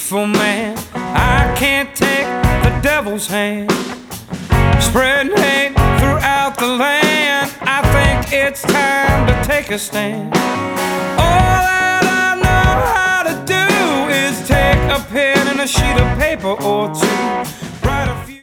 deceitful man. I can't take the devil's hand, spreading hate throughout the land. I think it's time to take a stand. All that I know how to do is take a pen and a sheet of paper or two,